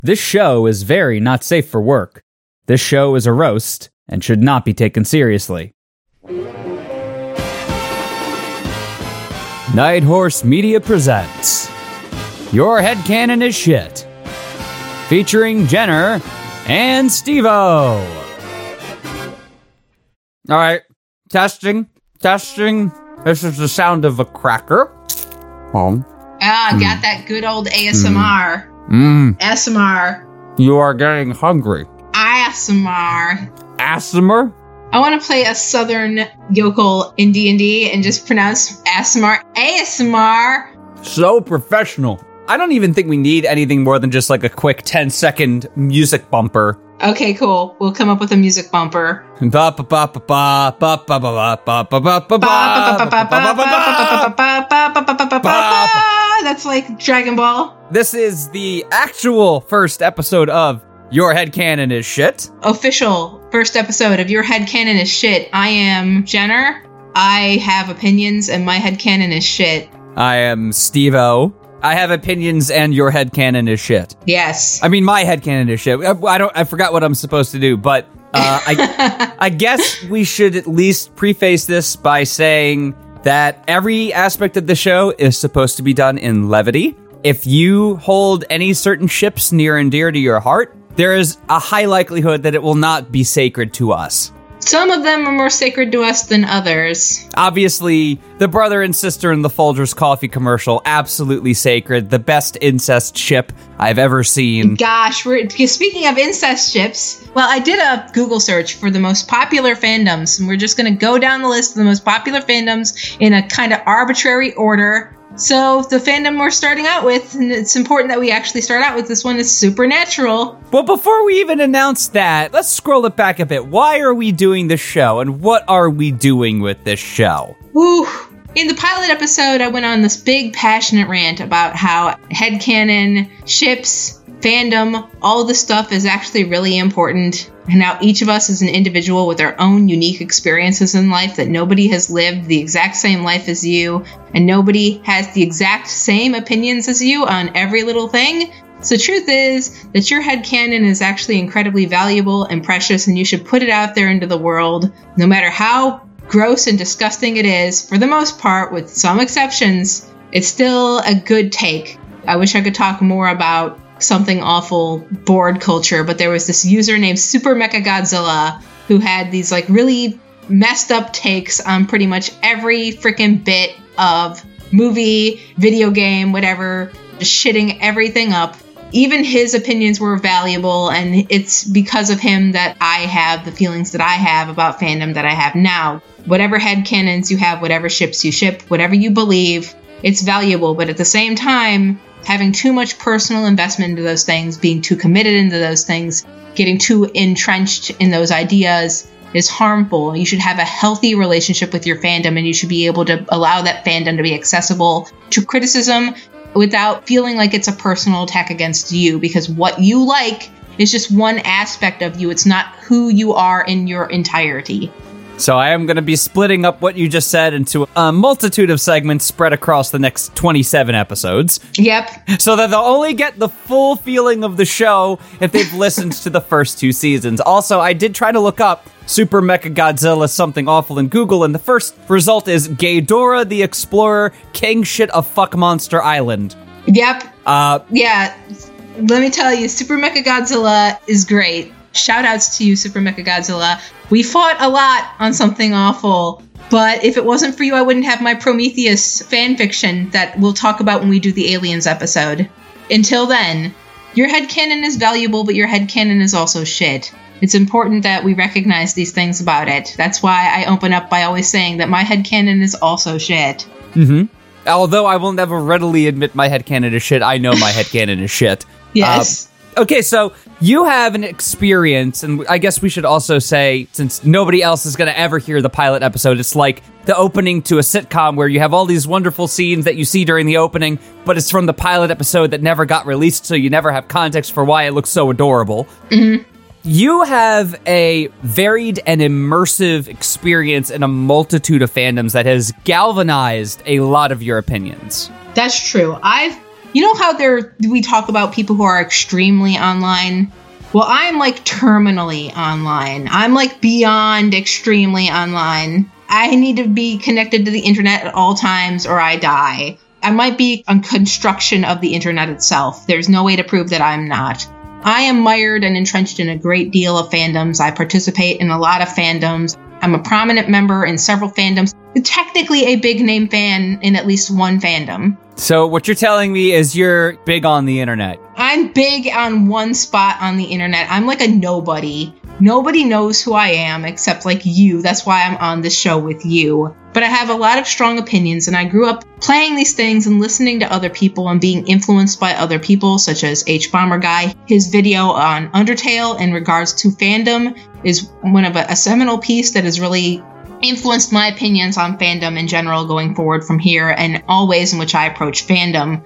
This show is very not safe for work. This show is a roast and should not be taken seriously. Night Horse Media presents Your Headcanon is Shit, featuring Jenner and Steve-O. Alright, testing. This is the sound of a cracker. Got that good old ASMR. ASMR. You are getting hungry. ASMR. I want to play a southern yokel in D&D and just pronounce ASMR. ASMR. So professional. I don't even think we need anything more than just like a quick 10-second music bumper. Okay, cool. We'll come up with a music bumper. That's like Dragon Ball. This is the actual first episode of Your Headcanon is Shit. Official first episode of Your Headcanon is Shit. I am Jenner. I have opinions and my headcanon is shit. I am Steve-O. I have opinions and your headcanon is shit. Yes. I mean, my headcanon is shit. I forgot what I'm supposed to do, but I guess we should at least preface this by saying that every aspect of the show is supposed to be done in levity. If you hold any certain ships near and dear to your heart, there is a high likelihood that it will not be sacred to us. Some of them are more sacred to us than others. Obviously, the brother and sister in the Folgers coffee commercial, absolutely sacred. The best incest ship I've ever seen. Gosh, speaking of incest ships, well, I did a Google search for the most popular fandoms, and we're just going to go down the list of the most popular fandoms in a kind of arbitrary order. So the fandom we're starting out with, and it's important that we actually start out with this one, is Supernatural. Well, before we even announce that, let's scroll it back a bit. Why are we doing this show, and what are we doing with this show? Woo! In the pilot episode, I went on this big passionate rant about how headcanon, ships, fandom, all this stuff is actually really important. And now each of us is an individual with our own unique experiences in life, that nobody has lived the exact same life as you, and nobody has the exact same opinions as you on every little thing. So the truth is that your headcanon is actually incredibly valuable and precious, and you should put it out there into the world, no matter how gross and disgusting it is. For the most part, with some exceptions, it's still a good take. I wish I could talk more about something awful board culture, but there was this user named Super Mecha Godzilla who had these like really messed up takes on pretty much every freaking bit of movie, video game, whatever, just shitting everything up. Even his opinions were valuable, and it's because of him that I have the feelings that I have about fandom that I have now. Whatever headcanons you have, whatever ships you ship, whatever you believe, it's valuable, but at the same time, having too much personal investment into those things, being too committed into those things, getting too entrenched in those ideas is harmful. You should have a healthy relationship with your fandom, and you should be able to allow that fandom to be accessible to criticism without feeling like it's a personal attack against you, because what you like is just one aspect of you. It's not who you are in your entirety. So I am going to be splitting up what you just said into a multitude of segments spread across the next 27 episodes. Yep. So that they'll only get the full feeling of the show if they've listened to the first 2 seasons. Also, I did try to look up Super Mecha Godzilla Something Awful in Google, and the first result is Ghidorah the Explorer, King Shit of Fuck Monster Island. Yep. Yeah. Let me tell you, Super Mecha Godzilla is great. Shout outs to you, Super Mecha Godzilla. We fought a lot on Something Awful, but if it wasn't for you, I wouldn't have my Prometheus fanfiction that we'll talk about when we do the Aliens episode. Until then, your headcanon is valuable, but your headcanon is also shit. It's important that we recognize these things about it. That's why I open up by always saying that my headcanon is also shit. Mm-hmm. Although I will never readily admit my headcanon is shit, I know my headcanon is shit. Yes. Okay, so you have an experience, and I guess we should also say, since nobody else is going to ever hear the pilot episode, it's like the opening to a sitcom where you have all these wonderful scenes that you see during the opening, but it's from the pilot episode that never got released, so you never have context for why it looks so adorable. Mm-hmm. You have a varied and immersive experience in a multitude of fandoms that has galvanized a lot of your opinions. That's true. I've You know how we talk about people who are extremely online? Well, I'm like terminally online. I'm like beyond extremely online. I need to be connected to the internet at all times or I die. I might be a construction of the internet itself. There's no way to prove that I'm not. I am mired and entrenched in a great deal of fandoms. I participate in a lot of fandoms. I'm a prominent member in several fandoms. Technically a big name fan in at least one fandom. So what you're telling me is you're big on the internet. I'm big on one spot on the internet. I'm like a nobody. Nobody knows who I am except like you. That's why I'm on this show with you. But I have a lot of strong opinions, and I grew up playing these things and listening to other people and being influenced by other people, such as H-Bomber Guy. His video on Undertale in regards to fandom is one of a seminal piece that has really influenced my opinions on fandom in general going forward from here and all ways in which I approach fandom.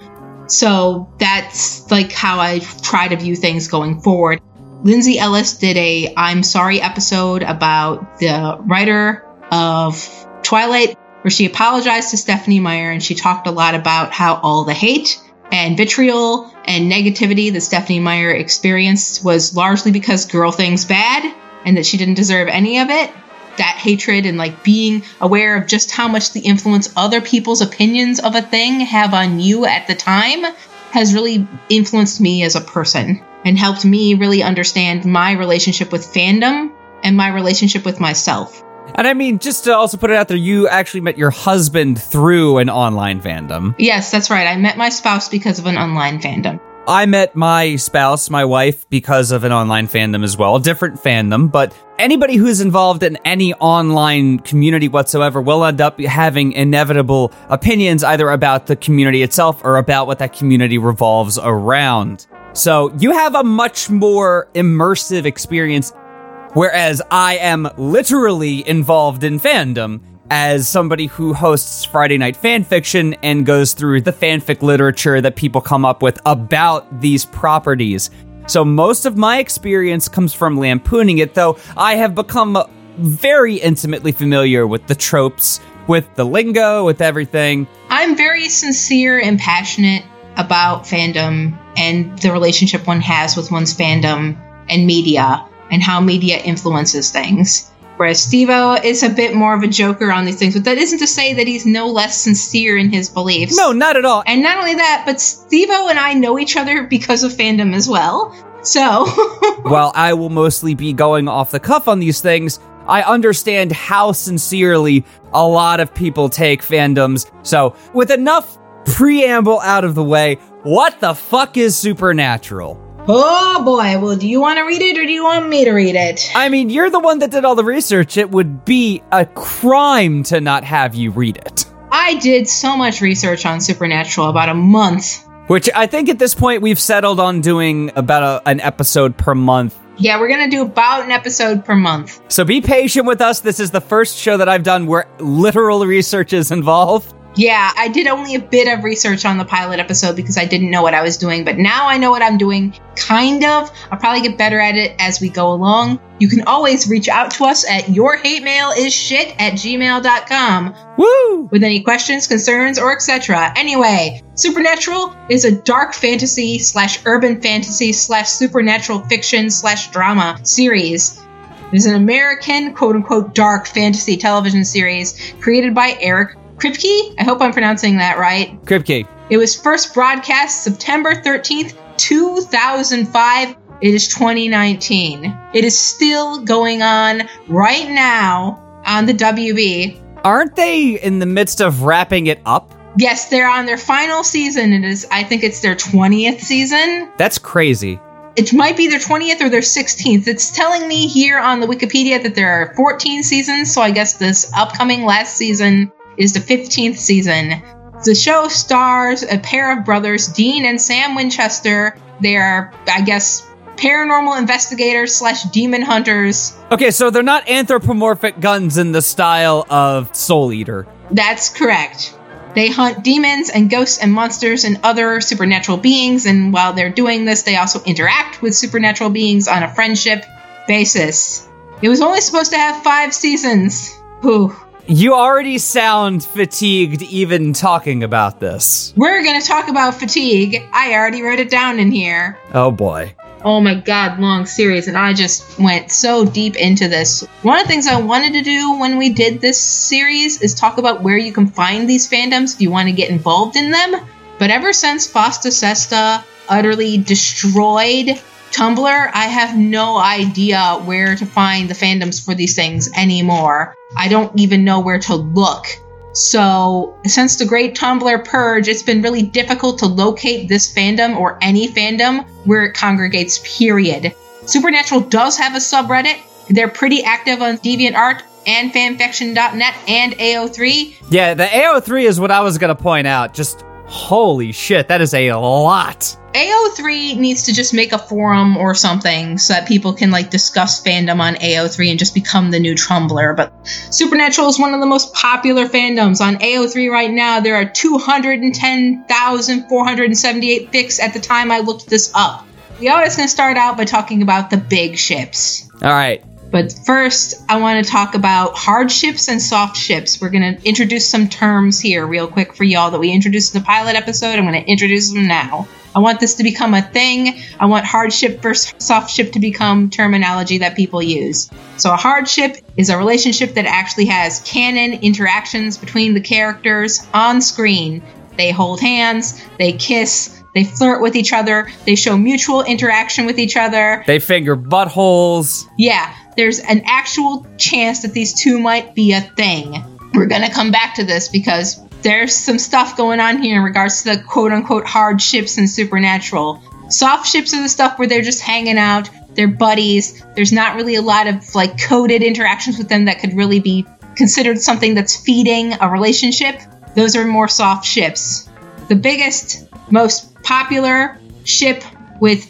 So that's like how I try to view things going forward. Lindsay Ellis did a I'm Sorry episode about the writer of Twilight, where she apologized to Stephenie Meyer, and she talked a lot about how all the hate and vitriol and negativity that Stephenie Meyer experienced was largely because Girl Thing's bad and that she didn't deserve any of it. That hatred and like being aware of just how much the influence other people's opinions of a thing have on you at the time has really influenced me as a person and helped me really understand my relationship with fandom and my relationship with myself. And I mean, just to also put it out there, you actually met your husband through an online fandom. Yes, that's right. I met my spouse because of an online fandom. I met my spouse, my wife, because of an online fandom as well. A different fandom, but anybody who's involved in any online community whatsoever will end up having inevitable opinions either about the community itself or about what that community revolves around. So you have a much more immersive experience, whereas I am literally involved in fandom as somebody who hosts Friday Night Fanfiction and goes through the fanfic literature that people come up with about these properties. So most of my experience comes from lampooning it, though I have become very intimately familiar with the tropes, with the lingo, with everything. I'm very sincere and passionate about fandom and the relationship one has with one's fandom and media and how media influences things. Whereas Steve-O is a bit more of a joker on these things, but that isn't to say that he's no less sincere in his beliefs. No, not at all. And not only that, but Steve-O and I know each other because of fandom as well. So, while I will mostly be going off the cuff on these things, I understand how sincerely a lot of people take fandoms. So, with enough preamble out of the way, what the fuck is Supernatural? Oh boy, well, do you want to read it or do you want me to read it? I mean, you're the one that did all the research. It would be a crime to not have you read it. I did so much research on Supernatural, about a month. Which I think at this point we've settled on doing about an episode per month. Yeah, we're going to do about an episode per month. So be patient with us. This is the first show that I've done where literal research is involved. Yeah, I did only a bit of research on the pilot episode because I didn't know what I was doing, but now I know what I'm doing, kind of. I'll probably get better at it as we go along. You can always reach out to us at yourhatemailishit@gmail.com. Woo! With any questions, concerns, or etc. Anyway, Supernatural is a dark fantasy / urban fantasy / supernatural fiction / drama series. It is an American, quote-unquote, dark fantasy television series created by Eric Kripke? I hope I'm pronouncing that right. Kripke. It was first broadcast September 13th, 2005. It is 2019. It is still going on right now on the WB. Aren't they in the midst of wrapping it up? Yes, they're on their final season. I think it's their 20th season. That's crazy. It might be their 20th or their 16th. It's telling me here on the Wikipedia that there are 14 seasons, so I guess this upcoming last season is the 15th season. The show stars a pair of brothers, Dean and Sam Winchester. They are, I guess, paranormal investigators / demon hunters. Okay, so they're not anthropomorphic guns in the style of Soul Eater. That's correct. They hunt demons and ghosts and monsters and other supernatural beings, and while they're doing this, they also interact with supernatural beings on a friendship basis. It was only supposed to have 5 seasons. Whew. You already sound fatigued even talking about this. We're going to talk about fatigue. I already wrote it down in here. Oh boy. Oh my god, long series, and I just went so deep into this. One of the things I wanted to do when we did this series is talk about where you can find these fandoms if you want to get involved in them. But ever since Fosta Sesta utterly destroyed Tumblr, I have no idea where to find the fandoms for these things anymore. I don't even know where to look. So, since the great Tumblr purge, it's been really difficult to locate this fandom or any fandom where it congregates, period. Supernatural does have a subreddit. They're pretty active on DeviantArt and fanfiction.net and AO3. Yeah, the AO3 is what I was going to point out. Just holy shit, that is a lot. AO3 needs to just make a forum or something so that people can discuss fandom on AO3 and just become the new Tumblr. But Supernatural is one of the most popular fandoms. On AO3 right now, there are 210,478 fics at the time I looked this up. We always going to start out by talking about the big ships. All right. But first, I want to talk about hard ships and soft ships. We're going to introduce some terms here real quick for y'all that we introduced in the pilot episode. I'm going to introduce them now. I want this to become a thing. I want hard ship versus soft ship to become terminology that people use. So a hard ship is a relationship that actually has canon interactions between the characters on screen. They hold hands, they kiss, they flirt with each other, they show mutual interaction with each other. They finger buttholes. Yeah, there's an actual chance that these two might be a thing. We're going to come back to this because there's some stuff going on here in regards to the quote-unquote hard ships in Supernatural. Soft ships are the stuff where they're just hanging out, they're buddies, there's not really a lot of coded interactions with them that could really be considered something that's feeding a relationship. Those are more soft ships. The biggest, most popular ship with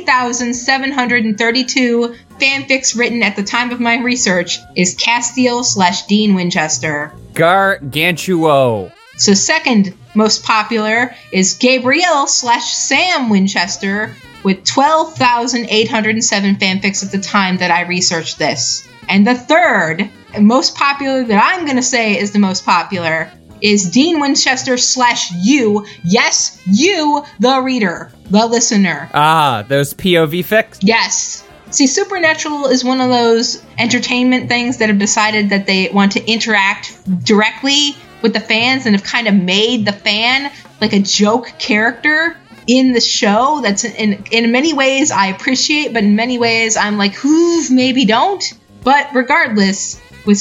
80,732 fanfics written at the time of my research is Castiel/Dean Winchester. Gargantuo. So second most popular is Gabrielle/Sam Winchester with 12,807 fanfics at the time that I researched this. And the third, most popular that I'm going to say is the most popular, is Dean Winchester/you. Yes, you, the reader, the listener. Ah, those POV fics? Yes. See, Supernatural is one of those entertainment things that have decided that they want to interact directly with the fans and have kind of made the fan like a joke character in the show. That's in many ways I appreciate, but in many ways I'm like, maybe don't. But regardless, with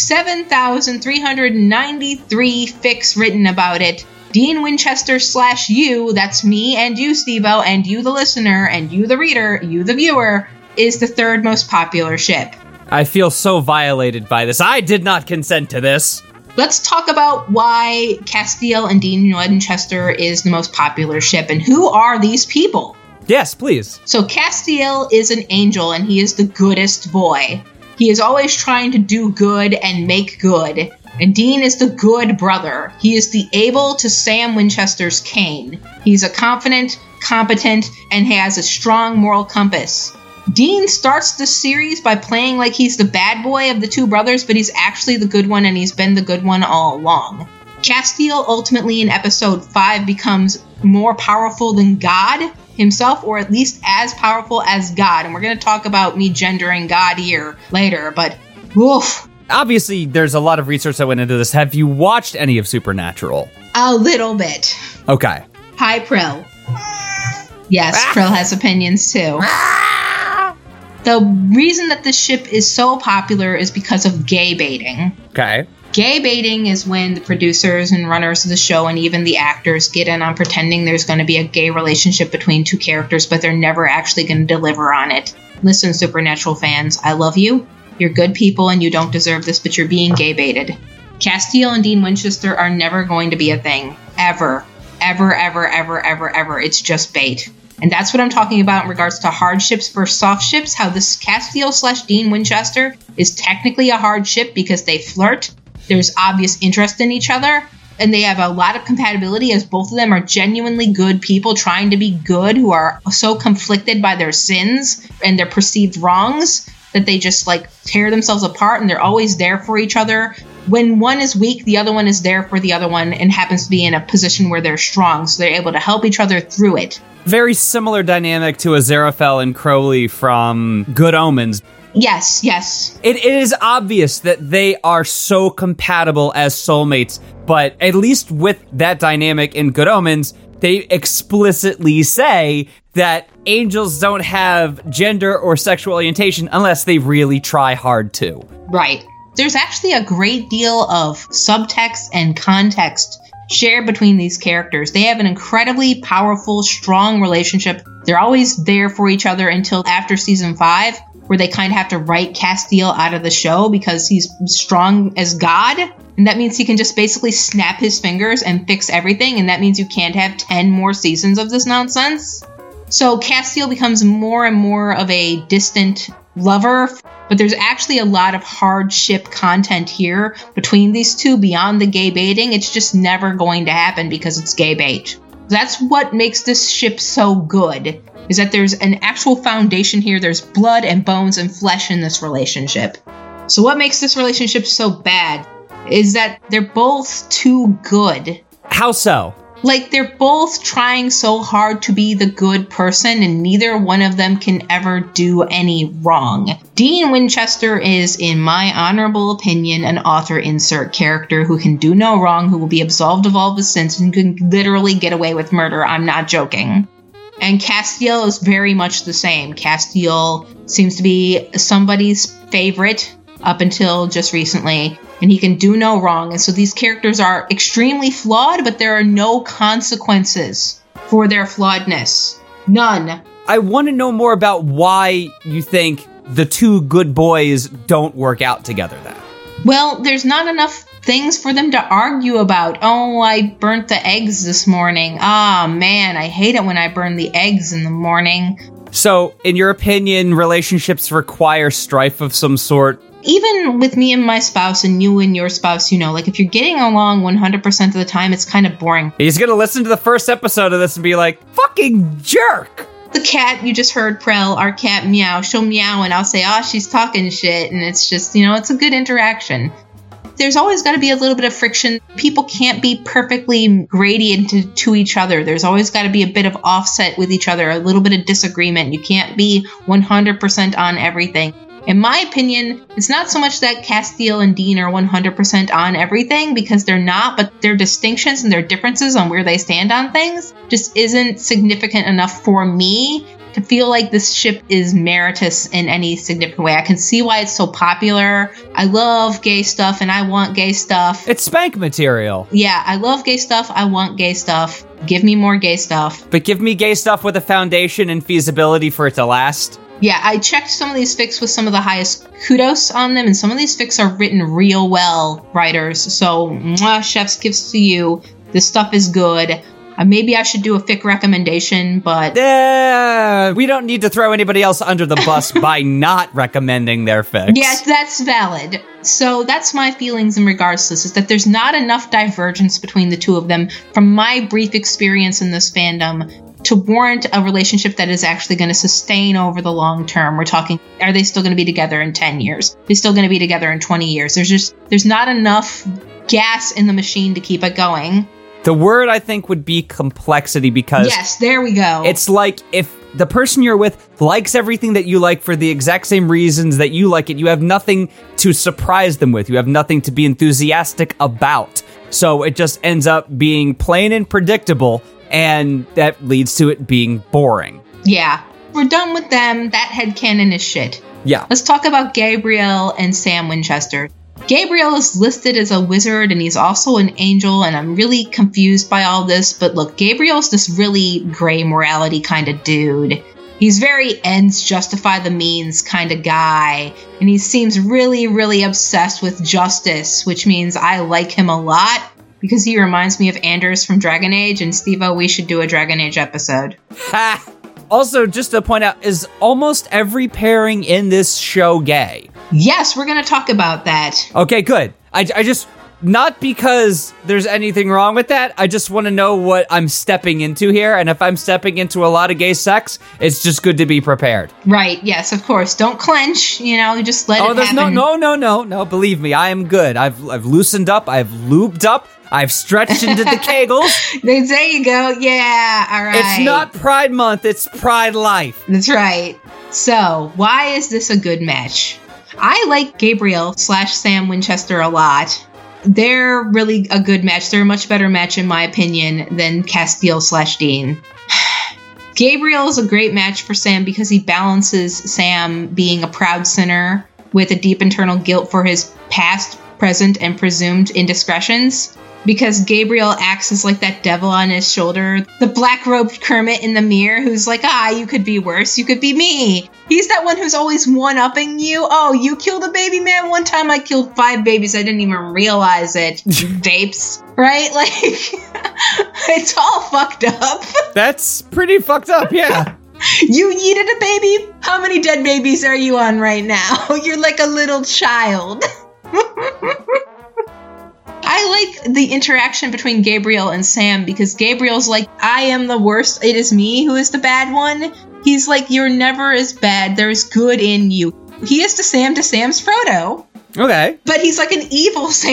7,393 fics written about it, Dean Winchester/you, that's me and you, Steve-O, and you the listener, and you the reader, you the viewer, is the third most popular ship. I feel so violated by this. I did not consent to this. Let's talk about why Castiel and Dean Winchester is the most popular ship, and who are these people? Yes, please. So Castiel is an angel, and he is the goodest boy. He is always trying to do good and make good. And Dean is the good brother. He is the Abel to Sam Winchester's Cain. He's a confident, competent, and has a strong moral compass. Dean starts the series by playing like he's the bad boy of the two brothers, but he's actually the good one, and he's been the good one all along. Castiel ultimately in episode 5 becomes more powerful than God himself, or at least as powerful as God. And we're going to talk about me gendering God here later, but woof. Obviously, there's a lot of research that went into this. Have you watched any of Supernatural? A little bit. Okay. Hi, Prill. Yes, Prill has opinions too. The reason that this ship is so popular is because of gay baiting. Okay. Gay baiting is when the producers and runners of the show and even the actors get in on pretending there's going to be a gay relationship between two characters, but they're never actually going to deliver on it. Listen, Supernatural fans, I love you. You're good people and you don't deserve this, but you're being gay baited. Castiel and Dean Winchester are never going to be a thing. Ever. Ever, ever, ever, ever, ever. It's just bait. And that's what I'm talking about in regards to hard ships versus soft ships, how this Castiel/Dean Winchester is technically a hard ship because they flirt. There's obvious interest in each other, and they have a lot of compatibility as both of them are genuinely good people trying to be good who are so conflicted by their sins and their perceived wrongs that they just tear themselves apart, and they're always there for each other. When one is weak, the other one is there for the other one and happens to be in a position where they're strong, so they're able to help each other through it. Very similar dynamic to Aziraphale and Crowley from Good Omens. Yes, yes. It is obvious that they are so compatible as soulmates, but at least with that dynamic in Good Omens, they explicitly say that angels don't have gender or sexual orientation unless they really try hard to. Right. There's actually a great deal of subtext and context shared between these characters. They have an incredibly powerful, strong relationship. They're always there for each other until after season 5, where they kind of have to write Castiel out of the show because he's strong as God. And that means he can just basically snap his fingers and fix everything. And that means you can't have 10 more seasons of this nonsense. So Castiel becomes more and more of a distant lover. But there's actually a lot of hardship content here between these two beyond the gay baiting. It's just never going to happen because it's gay bait. That's what makes this ship so good, is that there's an actual foundation here. There's blood and bones and flesh in this relationship. So what makes this relationship so bad is that they're both too good. How so? Like, they're both trying so hard to be the good person, and neither one of them can ever do any wrong. Dean Winchester is, in my honorable opinion, an author insert character who can do no wrong, who will be absolved of all of his sins, and can literally get away with murder. I'm not joking. And Castiel is very much the same. Castiel seems to be somebody's favorite up until just recently, and he can do no wrong. And so these characters are extremely flawed, but there are no consequences for their flawedness. None. I want to know more about why you think the two good boys don't work out together then. Well, there's not enough things for them to argue about. Oh, I burnt the eggs this morning. Ah, man, I hate it when I burn the eggs in the morning. So, in your opinion, relationships require strife of some sort? Even with me and my spouse and you and your spouse, like if you're getting along 100% of the time, it's kind of boring. He's going to listen to the first episode of this and be like, fucking jerk! The cat you just heard, Prel, our cat Meow, she'll meow and I'll say, oh, she's talking shit. And it's just, it's a good interaction. There's always got to be a little bit of friction. People can't be perfectly gradient to each other. There's always got to be a bit of offset with each other, a little bit of disagreement. You can't be 100% on everything. In my opinion, it's not so much that Castiel and Dean are 100% on everything, because they're not, but their distinctions and their differences on where they stand on things just isn't significant enough for me to feel like this ship is meritorious in any significant way. I can see why it's so popular. I love gay stuff and I want gay stuff. It's spank material. Yeah, I love gay stuff. I want gay stuff. Give me more gay stuff. But give me gay stuff with a foundation and feasibility for it to last. Yeah, I checked some of these fics with some of the highest kudos on them, and some of these fics are written real well, writers. So, chef's gifts to you. This stuff is good. Maybe I should do a fic recommendation, but... we don't need to throw anybody else under the bus by not recommending their fics. Yes, that's valid. So that's my feelings in regards to this, is that there's not enough divergence between the two of them, from my brief experience in this fandom, to warrant a relationship that is actually going to sustain over the long term. We're talking, are they still going to be together in 10 years? Are they still going to be together in 20 years? There's not enough gas in the machine to keep it going. The word, I think, would be complexity, because... Yes, there we go. It's like if the person you're with likes everything that you like for the exact same reasons that you like it, you have nothing to surprise them with. You have nothing to be enthusiastic about. So it just ends up being plain and predictable, and that leads to it being boring. Yeah. We're done with them. That headcanon is shit. Yeah. Let's talk about Gabriel and Sam Winchester. Gabriel is listed as a wizard, and he's also an angel, and I'm really confused by all this. But look, Gabriel's this really gray morality kind of dude. He's very ends justify the means kind of guy, and he seems really, really obsessed with justice, which means I like him a lot, because he reminds me of Anders from Dragon Age, and Steve-O, we should do a Dragon Age episode. Ha! Also, just to point out, is almost every pairing in this show gay? Yes, we're going to talk about that. Okay, good. I just Not because there's anything wrong with that. I just want to know what I'm stepping into here. And if I'm stepping into a lot of gay sex, it's just good to be prepared. Right. Yes, of course. Don't clench. You just let it happen. No. Believe me, I am good. I've loosened up. I've lubed up. I've stretched into the kegels. There you go. Yeah. All right. It's not Pride Month. It's Pride Life. That's right. So, why is this a good match? I like Gabriel / Sam Winchester a lot. They're really a good match. They're a much better match, in my opinion, than Castiel / Dean. Gabriel is a great match for Sam because he balances Sam being a proud sinner with a deep internal guilt for his past, present, and presumed indiscretions. Because Gabriel acts as like that devil on his shoulder, the black-robed Kermit in the mirror who's like, you could be worse, you could be me. He's that one who's always one-upping you. Oh, you killed a baby, man? One time I killed 5 babies, I didn't even realize it. Vapes, right? Like, it's all fucked up. That's pretty fucked up, yeah. You yeeted a baby? How many dead babies are you on right now? You're like a little child. I like the interaction between Gabriel and Sam because Gabriel's like, I am the worst. It is me who is the bad one. He's like, you're never as bad. There's good in you. He is to Sam's Frodo. Okay. But he's like an evil Sam.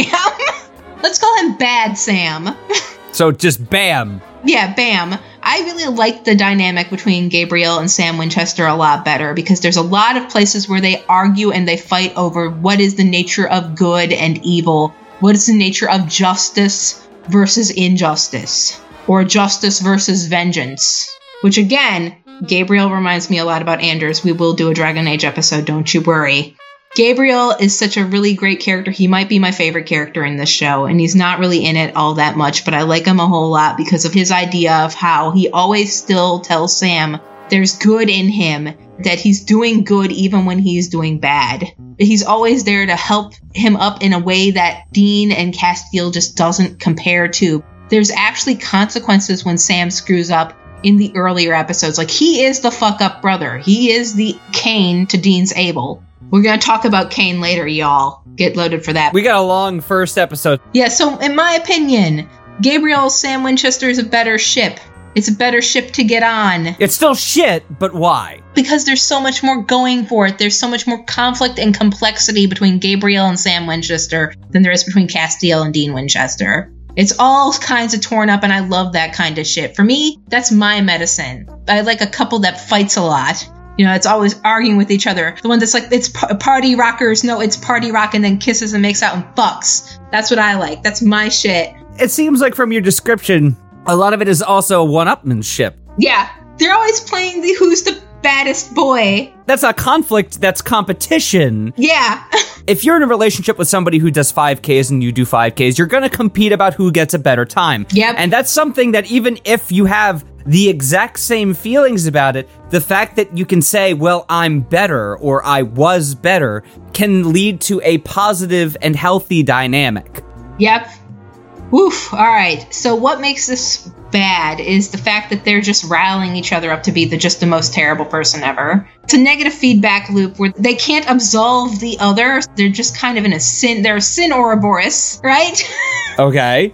Let's call him Bad Sam. So just Bam. Yeah, Bam. I really like the dynamic between Gabriel and Sam Winchester a lot better because there's a lot of places where they argue and they fight over what is the nature of good and evil. What is the nature of justice versus injustice? Or justice versus vengeance? Which again, Gabriel reminds me a lot about Anders. We will do a Dragon Age episode, don't you worry. Gabriel is such a really great character. He might be my favorite character in this show, and he's not really in it all that much, but I like him a whole lot because of his idea of how he always still tells Sam there's good in him, that he's doing good even when he's doing bad. He's always there to help him up in a way that Dean and Castiel just doesn't compare to. There's actually consequences when Sam screws up in the earlier episodes. Like, he is the fuck-up brother. He is the Cain to Dean's Abel. We're going to talk about Cain later, y'all. Get loaded for that. We got a long first episode. Yeah, so in my opinion, Gabriel Sam Winchester is a better ship. It's a better ship to get on. It's still shit, but why? Because there's so much more going for it. There's so much more conflict and complexity between Gabriel and Sam Winchester than there is between Castiel and Dean Winchester. It's all kinds of torn up, and I love that kind of shit. For me, that's my medicine. I like a couple that fights a lot. It's always arguing with each other. The one that's like, it's party rockers. No, it's party rock, and then kisses and makes out and fucks. That's what I like. That's my shit. It seems like from your description, a lot of it is also one-upmanship. Yeah. They're always playing the who's the baddest boy. That's not conflict, that's competition. Yeah. If you're in a relationship with somebody who does 5Ks and you do 5Ks, you're going to compete about who gets a better time. Yep. And that's something that even if you have the exact same feelings about it, the fact that you can say, well, I'm better or I was better can lead to a positive and healthy dynamic. Yep. Woof. All right. So what makes this bad is the fact that they're just riling each other up to be just the most terrible person ever. It's a negative feedback loop where they can't absolve the other. They're just kind of in a sin. They're a sin Ouroboros, right? Okay.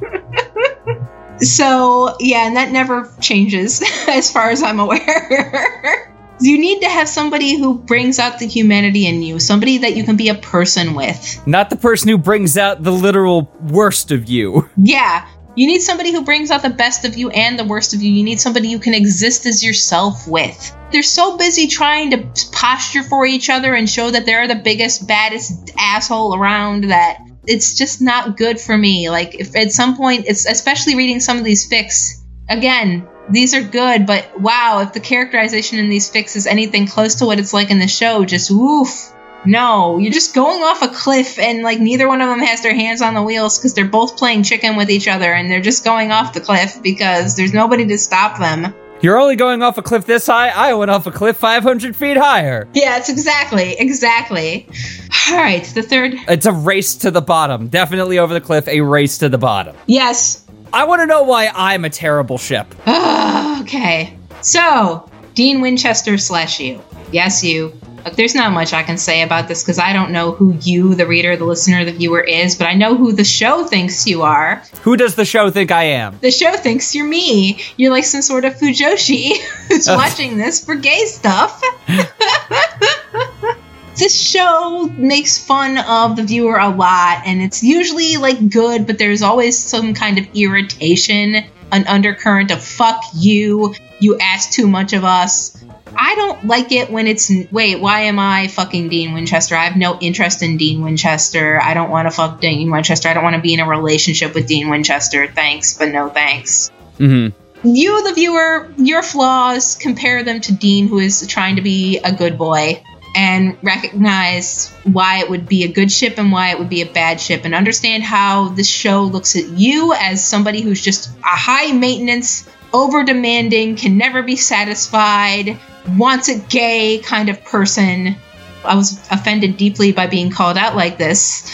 So, yeah, and that never changes as far as I'm aware. You need to have somebody who brings out the humanity in you, somebody that you can be a person with. Not the person who brings out the literal worst of you. Yeah. You need somebody who brings out the best of you and the worst of you. You need somebody you can exist as yourself with. They're so busy trying to posture for each other and show that they're the biggest, baddest asshole around that it's just not good for me. Like, if at some point, it's especially reading some of these fics, again, these are good, but wow, if the characterization in these fics is anything close to what it's like in the show, just woof. No, you're just going off a cliff and like neither one of them has their hands on the wheels because they're both playing chicken with each other and they're just going off the cliff because there's nobody to stop them. You're only going off a cliff this high? I went off a cliff 500 feet higher. Yeah, it's exactly. All right, the third. It's a race to the bottom. Definitely over the cliff, a race to the bottom. Yes. I want to know why I'm a terrible ship. Okay. So, Dean Winchester / you. Yes, you. Look, there's not much I can say about this because I don't know who you, the reader, the listener, the viewer is, but I know who the show thinks you are. Who does the show think I am? The show thinks you're me. You're like some sort of Fujoshi who's watching this for gay stuff. This show makes fun of the viewer a lot, and it's usually like good, but there's always some kind of irritation, an undercurrent of fuck you ask too much of us. I don't like it when it's, wait, why am I fucking Dean Winchester? I have no interest in Dean Winchester. I don't want to fuck Dean Winchester. I don't want to be in a relationship with Dean Winchester. Thanks, but no thanks. Mm-hmm. You, the viewer, your flaws, compare them to Dean, who is trying to be a good boy, and recognize why it would be a good ship and why it would be a bad ship, and understand how this show looks at you as somebody who's just a high maintenance, over demanding, can never be satisfied, wants it gay kind of person. I was offended deeply by being called out like this.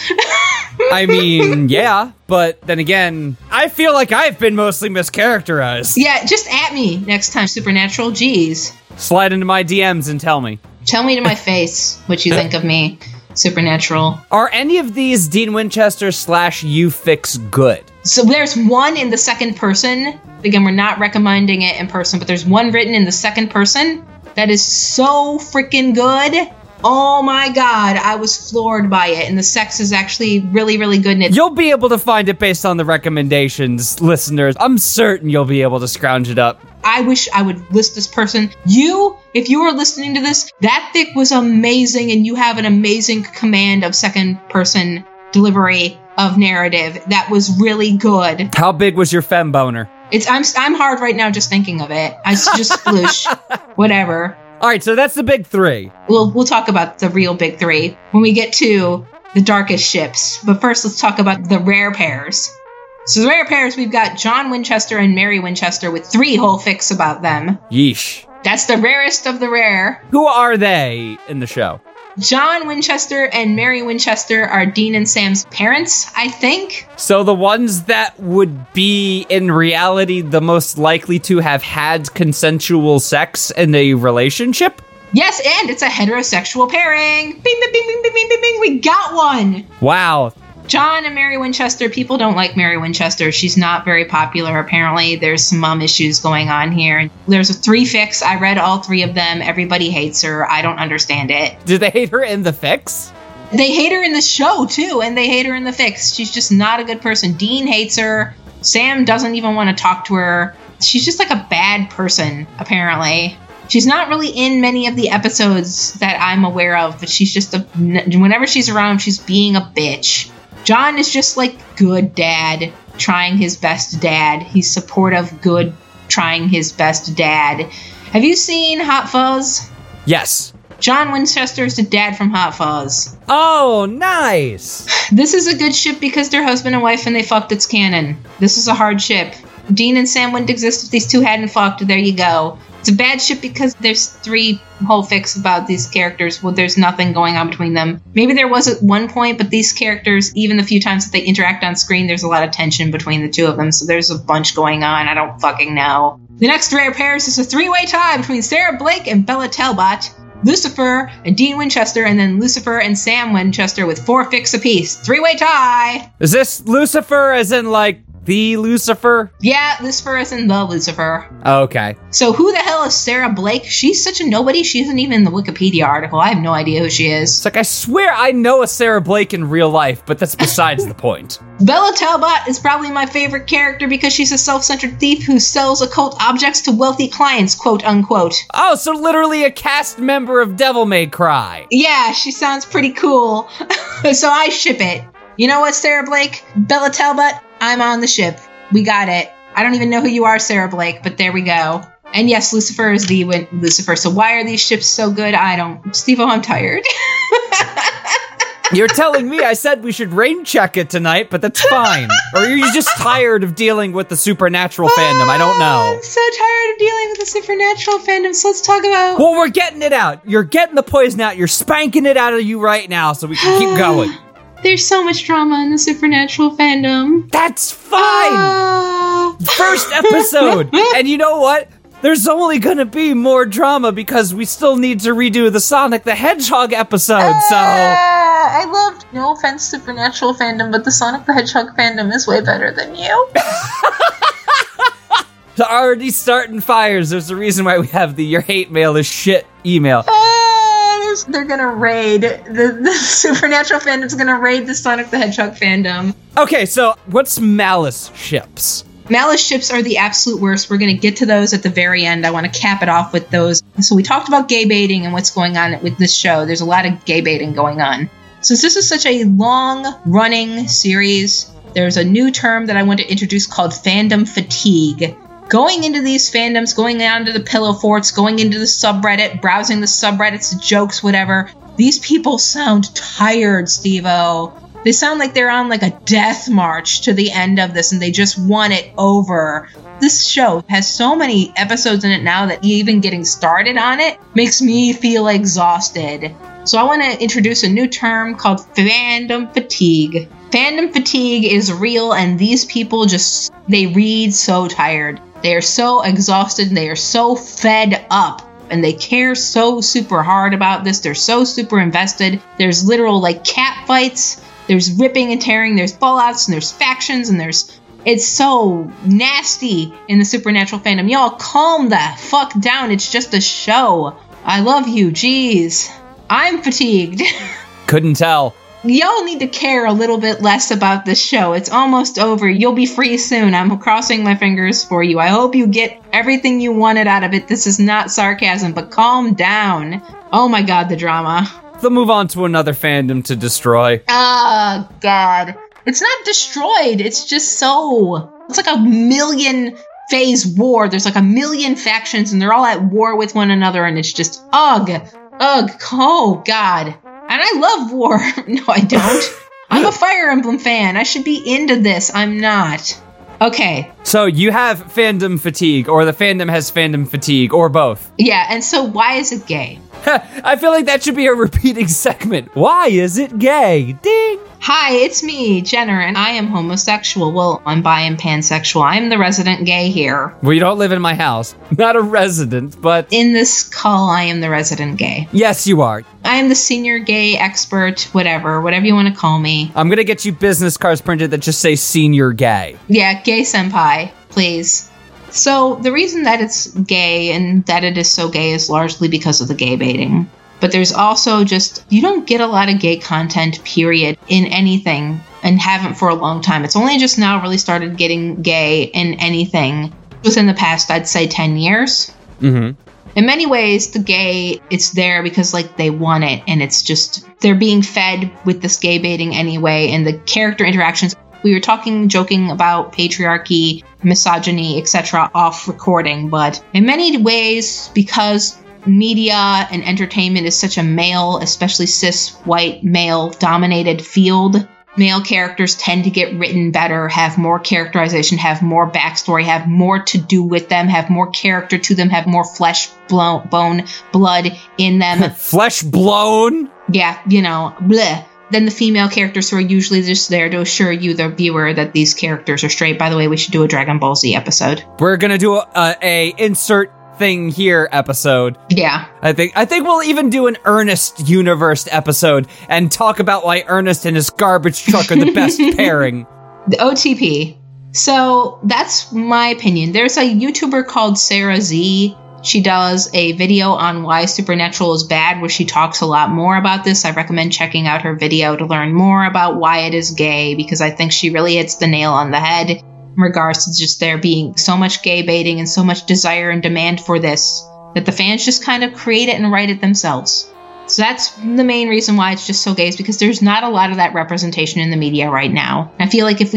I mean, yeah, but then again, I feel like I've been mostly mischaracterized. Yeah, just at me next time, Supernatural. Jeez. Slide into my DMs and tell me. Tell me to my face what you think of me, Supernatural. Are any of these Dean Winchester / You Fix good? So there's one in the second person. Again, we're not recommending it in person, but there's one written in the second person that is so freaking good. Oh my god, I was floored by it, and the sex is actually really, really good in it. You'll be able to find it based on the recommendations, listeners. I'm certain you'll be able to scrounge it up. I wish I would list this person. You, if you were listening to this, that fic was amazing, and you have an amazing command of second person delivery of narrative. That was really good. How big was your fem boner? I'm hard right now just thinking of it. I just sploosh. Whatever. All right, so that's the big three. We'll talk about the real big three when we get to the darkest ships. But first, let's talk about the rare pairs. So the rare pairs, we've got John Winchester and Mary Winchester with 3 whole fics about them. Yeesh. That's the rarest of the rare. Who are they in the show? John Winchester and Mary Winchester are Dean and Sam's parents, I think. So the ones that would be, in reality, the most likely to have had consensual sex in a relationship? Yes, and it's a heterosexual pairing. Bing, bing, bing, bing, bing, bing, bing, bing. We got one. Wow. John and Mary Winchester. People don't like Mary Winchester. She's not very popular, apparently. There's some mom issues going on here. There's 3 fics. I read all 3 of them. Everybody hates her. I don't understand it. Do they hate her in the fics? They hate her in the show, too, and they hate her in the fics. She's just not a good person. Dean hates her. Sam doesn't even want to talk to her. She's just like a bad person, apparently. She's not really in many of the episodes that I'm aware of, but she's just whenever she's around, she's being a bitch. John is just like good dad, trying his best dad. He's supportive, good, trying his best dad. Have you seen Hot Fuzz? Yes. John Winchester is the dad from Hot Fuzz. Oh, nice. This is a good ship because they're husband and wife and they fucked. It's canon. This is a hard ship. Dean and Sam wouldn't exist if these two hadn't fucked. There you go. It's a bad ship because there's 3 whole fics about these characters. Well, there's nothing going on between them. Maybe there was at one point, but these characters, even the few times that they interact on screen, there's a lot of tension between the 2 of them. So there's a bunch going on. I don't fucking know. The next rare pairs is a 3-way tie between Sarah Blake and Bella Talbot, Lucifer and Dean Winchester, and then Lucifer and Sam Winchester with 4 fics apiece. 3-way tie. Is this Lucifer as in like the Lucifer? Yeah, Lucifer is in the Lucifer. Okay. So who the hell is Sarah Blake? She's such a nobody. She isn't even in the Wikipedia article. I have no idea who she is. It's like, I swear I know a Sarah Blake in real life, but that's besides the point. Bella Talbot is probably my favorite character because she's a self-centered thief who sells occult objects to wealthy clients, quote unquote. Oh, so literally a cast member of Devil May Cry. Yeah, she sounds pretty cool. So I ship it. You know what, Sarah Blake? Bella Talbot? I'm on the ship. We got it. I don't even know who you are, Sarah Blake, but there we go. And yes, Lucifer is the Lucifer. So why are these ships so good? I don't. Steve-O, I'm tired. You're telling me I said we should rain check it tonight, but that's fine. Or are you just tired of dealing with the supernatural fandom? I don't know. I'm so tired of dealing with the supernatural fandom, so let's talk about... Well, we're getting it out. You're getting the poison out. You're spanking it out of you right now so we can keep going. There's so much drama in the supernatural fandom. That's fine! First episode! And you know what? there's only gonna be more drama because we still need to redo the Sonic the Hedgehog episode, so... I loved, no offense, Supernatural fandom, but the Sonic the Hedgehog fandom is way better than you. They're already starting fires. There's a reason why we have the your hate mail is shit email. They're gonna raid, the Supernatural fandom's gonna raid the Sonic the Hedgehog fandom. Okay, so what's Malice ships? Malice ships are the absolute worst. We're going to get to those at the very end. I want to cap it off with those. So we talked about gay baiting and what's going on with this show. There's a lot of gay baiting going on. Since this is such a long-running series, there's a new term that I want to introduce called fandom fatigue. Going into these fandoms, going down to the pillow forts, going into the subreddit, browsing the subreddits, the jokes, whatever, these people sound tired, Steve-O. They sound like they're on like a death march to the end of this and they just want it over. This show has so many episodes in it now that even getting started on it makes me feel exhausted. So I want to introduce a new term called fandom fatigue. Fandom fatigue is real and these people they read so tired. They are so exhausted and they are so fed up. And they care so super hard about this. They're so super invested. There's literal like cat fights. There's ripping and tearing, there's fallouts, and there's factions, and it's so nasty in the Supernatural fandom. Y'all calm the fuck down, it's just a show. I love you, jeez. I'm fatigued. Couldn't tell. Y'all need to care a little bit less about this show. It's almost over. You'll be free soon. I'm crossing my fingers for you. I hope you get everything you wanted out of it. This is not sarcasm, but calm down. Oh my god, the drama. They'll move on to another fandom to destroy. Oh, God. It's not destroyed. It's just so... It's like a million phase war. There's like a million factions and they're all at war with one another and it's just... Ugh. Oh, God. And I love war. No, I don't. I'm a Fire Emblem fan. I should be into this. I'm not. Okay. So you have fandom fatigue, or the fandom has fandom fatigue, or both. Yeah, and so why is it gay? I feel like that should be a repeating segment. Why is it gay? Ding! Hi, it's me, Jenner, and I am homosexual. Well, I'm bi and pansexual. I'm the resident gay here. Well, you don't live in my house. Not a resident, but... In this call, I am the resident gay. Yes, you are. I am the senior gay expert, whatever you want to call me. I'm gonna get you business cards printed that just say senior gay. Yeah, gay senpai, please. So, the reason that it's gay and that it is so gay is largely because of the gay baiting. But there's also just, you don't get a lot of gay content, period, in anything, and haven't for a long time. It's only just now really started getting gay in anything within the past, I'd say, 10 years. Mm-hmm. In many ways, the gay, it's there because, like, they want it, and it's just, they're being fed with this gay baiting anyway, and the character interactions. We were joking about patriarchy, misogyny, etc. off recording, but in many ways, because media and entertainment is such a male, especially cis white male dominated field, male characters tend to get written better, have more characterization, have more backstory, have more to do with them, have more character to them, have more flesh, bone, blood in them. Flesh blown? Yeah, bleh. Than the female characters who are usually just there to assure you, the viewer, that these characters are straight. By the way, we should do a Dragon Ball Z episode. We're gonna do a insert thing here episode. Yeah. I think we'll even do an Ernest Universe episode and talk about why Ernest and his garbage truck are the best pairing. The OTP. So that's my opinion. There's a YouTuber called Sarah Z. She does a video on why Supernatural is bad, where she talks a lot more about this. I recommend checking out her video to learn more about why it is gay, because I think she really hits the nail on the head in regards to just there being so much gay baiting and so much desire and demand for this that the fans just kind of create it and write it themselves. So that's the main reason why it's just so gay, is because there's not a lot of that representation in the media right now. I feel like if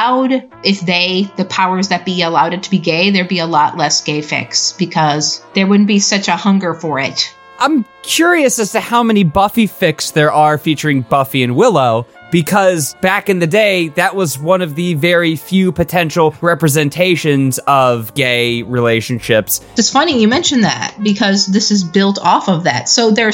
the powers that be allowed it to be gay, there'd be a lot less gay fics, because there wouldn't be such a hunger for it. I'm curious as to how many Buffy fics there are featuring Buffy and Willow, because back in the day, that was one of the very few potential representations of gay relationships. It's funny you mentioned that, because this is built off of that. So there are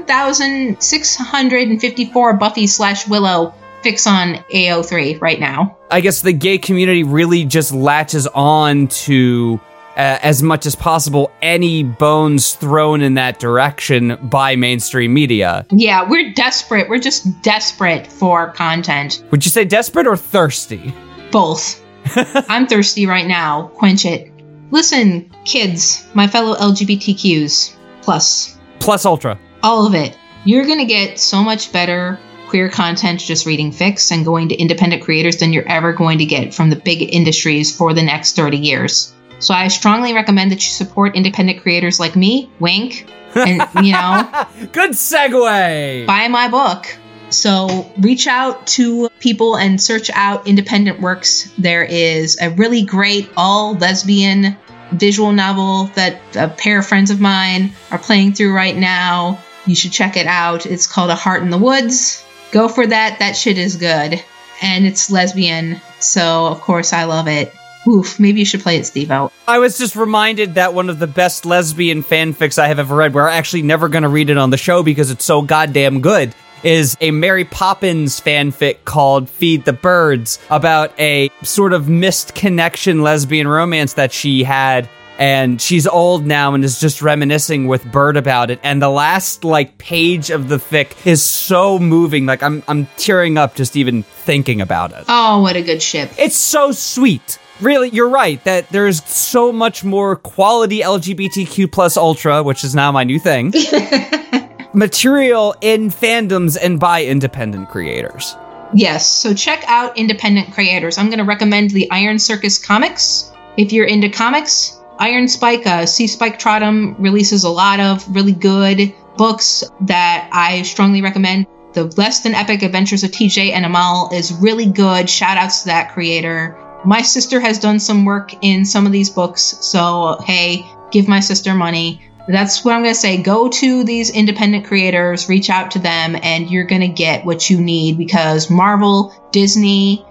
7,654 Buffy/Willow fics on AO3 right now. I guess the gay community really just latches on to as much as possible any bones thrown in that direction by mainstream media. Yeah, we're desperate. We're just desperate for content. Would you say desperate or thirsty? Both. I'm thirsty right now. Quench it. Listen, kids, my fellow LGBTQs, plus ultra. All of it. You're going to get so much better queer content just reading fics and going to independent creators than you're ever going to get from the big industries for the next 30 years. So I strongly recommend that you support independent creators like me, wink, and, Good segue! Buy my book. So reach out to people and search out independent works. There is a really great all-lesbian visual novel that a pair of friends of mine are playing through right now. You should check it out. It's called A Heart in the Woods. Go for that. That shit is good. And it's lesbian, so of course I love it. Oof, maybe you should play it, Steve-O. I was just reminded that one of the best lesbian fanfics I have ever read, we're actually never going to read it on the show because it's so goddamn good, is a Mary Poppins fanfic called Feed the Birds, about a sort of missed connection lesbian romance that she had. And she's old now and is just reminiscing with Bird about it. And the last, page of the fic is so moving. I'm tearing up just even thinking about it. Oh, what a good ship. It's so sweet. Really, you're right that there's so much more quality LGBTQ plus ultra, which is now my new thing, material in fandoms and by independent creators. Yes, so check out independent creators. I'm going to recommend the Iron Circus comics. If you're into comics, Iron Spike, C. Spike Trottom releases a lot of really good books that I strongly recommend. The Less Than Epic Adventures of TJ and Amal is really good. Shout outs to that creator. My sister has done some work in some of these books, so hey, give my sister money. That's what I'm going to say. Go to these independent creators, reach out to them, and you're going to get what you need, because Marvel, Disney,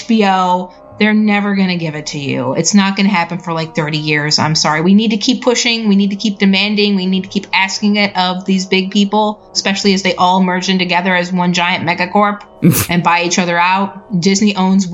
HBO, they're never going to give it to you. It's not going to happen for 30 years. I'm sorry. We need to keep pushing. We need to keep demanding. We need to keep asking it of these big people, especially as they all merge in together as one giant megacorp and buy each other out. Disney owns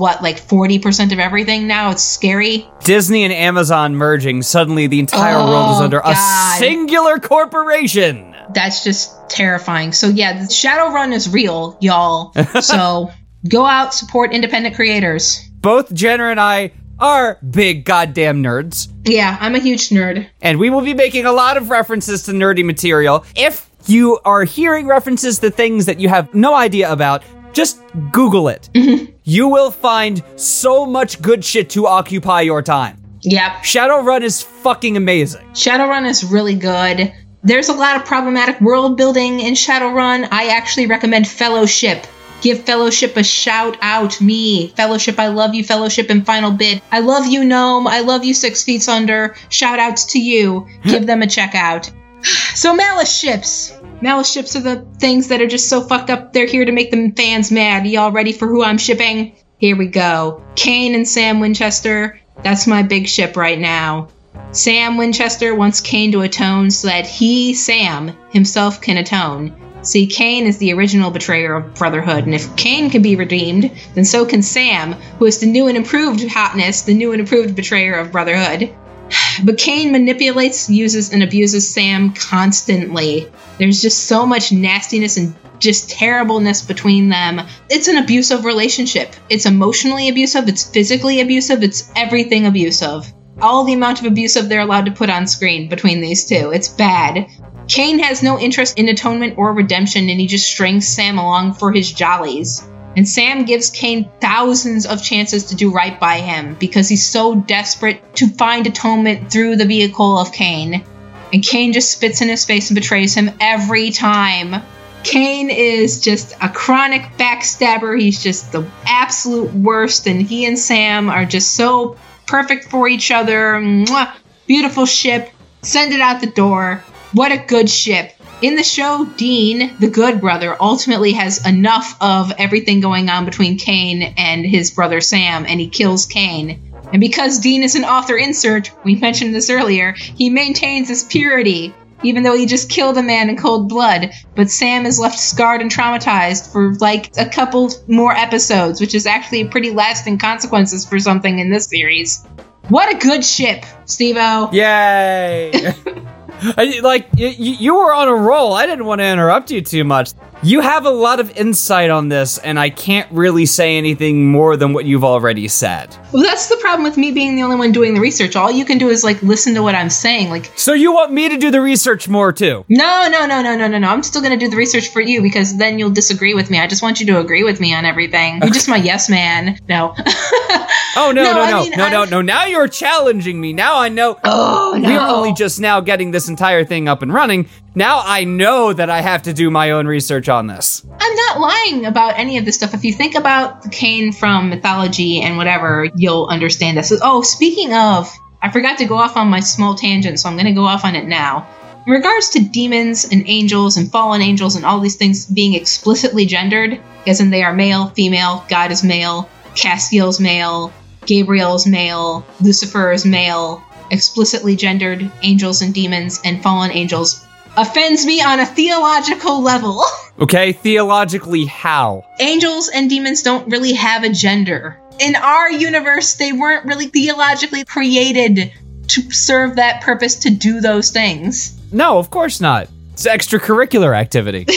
40% of everything now? It's scary. Disney and Amazon merging. Suddenly the entire world is under a singular corporation. That's just terrifying. So yeah, the Shadowrun is real, y'all. So go out, support independent creators. Both Jenner and I are big goddamn nerds. Yeah, I'm a huge nerd. And we will be making a lot of references to nerdy material. If you are hearing references to things that you have no idea about, just Google it. Mm-hmm. You will find so much good shit to occupy your time. Yep. Shadowrun is fucking amazing. Shadowrun is really good. There's a lot of problematic world building in Shadowrun. I actually recommend Fellowship. Give Fellowship a shout out. Me, Fellowship, I love you. Fellowship and Final Bid. I love you, Gnome. I love you, 6 Feet Under. Shout outs to you. Give them a check out. So Malice ships. Malice ships are the things that are just so fucked up. They're here to make the fans mad. Y'all ready for who I'm shipping? Here we go. Kane and Sam Winchester. That's my big ship right now. Sam Winchester wants Kane to atone so that he, Sam, himself can atone. See, Kane is the original betrayer of Brotherhood, and if Kane can be redeemed, then so can Sam, who is the new and improved hotness, the new and improved betrayer of Brotherhood. But Kane manipulates, uses, and abuses Sam constantly. There's just so much nastiness and just terribleness between them. It's an abusive relationship. It's emotionally abusive, it's physically abusive, it's everything abusive. All the amount of abusive they're allowed to put on screen between these two. It's bad. Kane has no interest in atonement or redemption, and he just strings Sam along for his jollies. And Sam gives Kane thousands of chances to do right by him because he's so desperate to find atonement through the vehicle of Kane. And Kane just spits in his face and betrays him every time. Kane is just a chronic backstabber. He's just the absolute worst, and he and Sam are just so perfect for each other. Mwah! Beautiful ship. Send it out the door. What a good ship. In the show, Dean, the good brother, ultimately has enough of everything going on between Kane and his brother Sam, and he kills Kane. And because Dean is an author insert, we mentioned this earlier, he maintains his purity, even though he just killed a man in cold blood. But Sam is left scarred and traumatized for a couple more episodes, which is actually pretty lasting consequences for something in this series. What a good ship, Steve-O. Yay! You were on a roll. I didn't want to interrupt you too much. You have a lot of insight on this, and I can't really say anything more than what you've already said. Well, that's the problem with me being the only one doing the research. All you can do is, listen to what I'm saying. So you want me to do the research more, too? No. I'm still going to do the research for you, because then you'll disagree with me. I just want you to agree with me on everything. You're just my yes man. No. Oh, no. Now you're challenging me. Now I know. Oh, no. We're only just now getting this entire thing up and running. Now I know that I have to do my own research on this. I'm not lying about any of this stuff. If you think about the Cain from mythology and whatever, you'll understand this. Oh, speaking of, I forgot to go off on my small tangent, so I'm going to go off on it now. In regards to demons and angels and fallen angels and all these things being explicitly gendered, as in they are male, female, God is male, Castiel's male, Gabriel's male, Lucifer is male, explicitly gendered angels and demons and fallen angels offends me on a theological level. Okay, theologically how? Angels and demons don't really have a gender. In our universe, they weren't really theologically created to serve that purpose, to do those things. No, of course not. It's extracurricular activity.